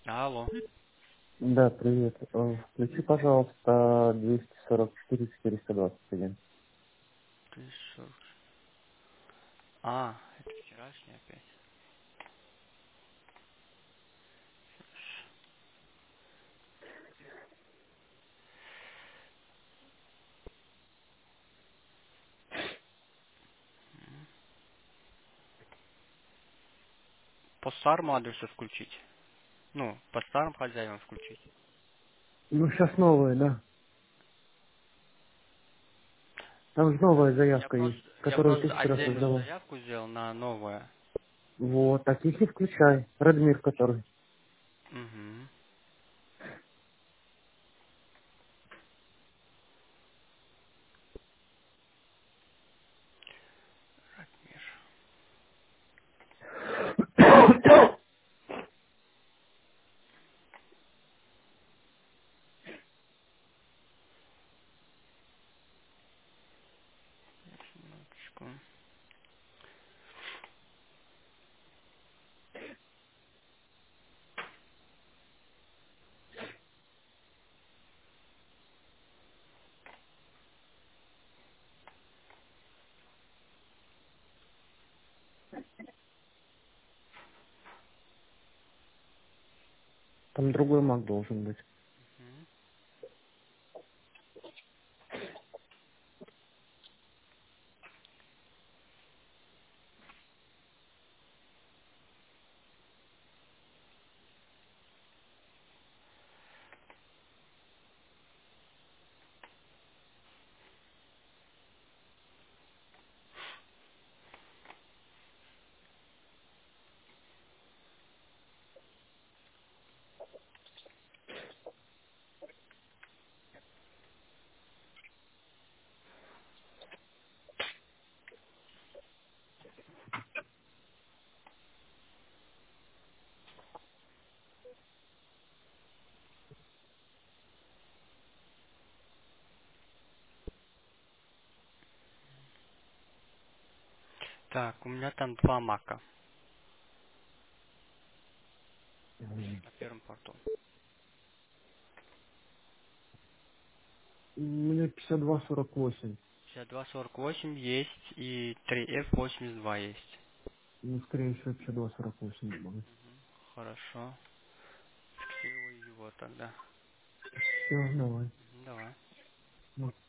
Алло. Да, привет. Включи, пожалуйста, 244-421. 1040. А, это вчерашний опять. По старому адресу включить. Ну, по старым хозяевам включить. Ну, сейчас новая, да. Там же новая Я заявка есть, просто, я которую ты просто вчера отдельную создавал. заявку сделал на новое. Вот, таких и включай. Радмир который. Угу. Миш, минуточку. Там другой маг должен быть. Мгм. Так, у меня там два мака на первом порту. У меня 52-48. 5248 есть и 3F82 есть. Ну, скорее всего, 52-48 будет. Хорошо. Фиксирую его тогда. Все, давай. Давай.